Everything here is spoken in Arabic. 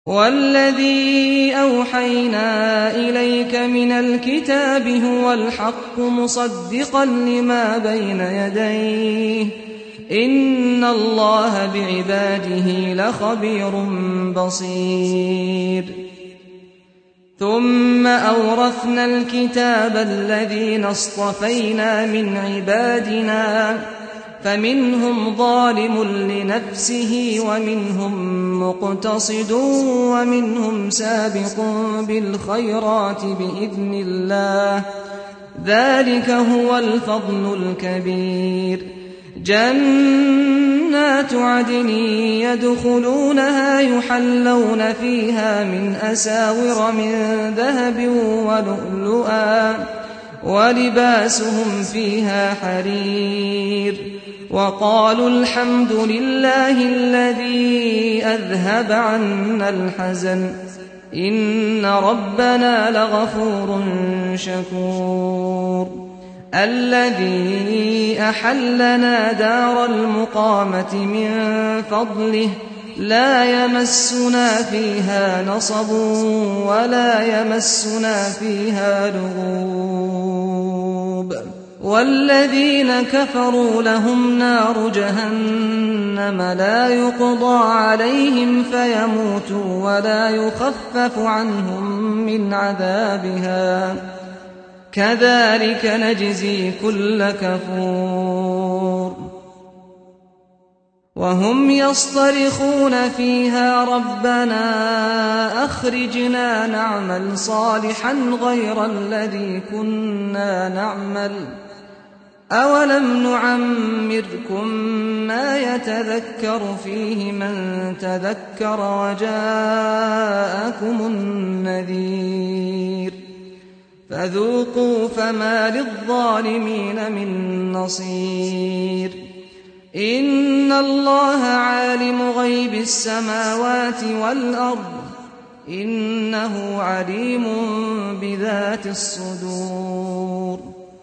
وَالَّذِي أَوْحَيْنَا إِلَيْكَ مِنَ الْكِتَابِ هُوَ الْحَقُّ مُصَدِّقًا لِّمَا بَيْنَ يَدَيْهِ ۗ إِنَّ اللَّهَ بِعِبَادِهِ لَخَبِيرٌ بَصِيرٌ. ثُمَّ أَوْرَثْنَا الْكِتَابَ الَّذِينَ اصْطَفَيْنَا مِنْ عِبَادِنَا فَمِنْهُمْ ظَالِمٌ لِّنَفْسِهِ وَمِنْهُم مُّقْتَصِدٌ وَمِنْهُمْ سَابِقٌ بِالْخَيْرَاتِ بِإِذْنِ اللَّهِ ۚ ذَٰلِكَ هُوَ الْفَضْلُ الْكَبِيرُ. جَنَّاتُ عَدْنٍ يَدْخُلُونَهَا يُحَلَّوْنَ فِيهَا مِنْ أَسَاوِرَ مِن ذَهَبٍ وَلُؤْلُؤًا ۖ وَلِبَاسُهُمْ فِيهَا حَرِيرٌ. وَقَالُوا الْحَمْدُ لِلَّهِ الَّذِي أَذْهَبَ عَنَّا الْحَزَنَ ۖ إِنَّ رَبَّنَا لَغَفُورٌ شَكُورٌ. الَّذِي أَحَلَّنَا دَارَ الْمُقَامَةِ مِن فَضْلِهِ لَا يَمَسُّنَا فِيهَا نَصَبٌ وَلَا يَمَسُّنَا فِيهَا لُغُوبٌ. وَالَّذِينَ كَفَرُوا لَهُمْ نَارُ جَهَنَّمَ لَا يُقْضَىٰ عَلَيْهِمْ فَيَمُوتُوا وَلَا يُخَفَّفُ عَنْهُم مِّنْ عَذَابِهَا ۚ كَذَٰلِكَ نَجْزِي كُلَّ كَفُورٍ. وَهُمْ يَصْطَرِخُونَ فِيهَا رَبَّنَا أَخْرِجْنَا نَعْمَلْ صَالِحًا غَيْرَ الَّذِي كُنَّا نَعْمَلُ ۚ أَوَلَمْ نُعَمِّرْكُم مَّا يَتَذَكَّرُ فِيهِ مَن تَذَكَّرَ وَجَاءَكُمُ النَّذِيرُ ۖ فَذُوقُوا فَمَا لِلظَّالِمِينَ مِن نَّصِيرٍ. إِنَّ اللَّهَ عَالِمُ غَيْبِ السَّمَاوَاتِ وَالْأَرْضِ ۚ إِنَّهُ عَلِيمٌ بِذَاتِ الصُّدُورِ.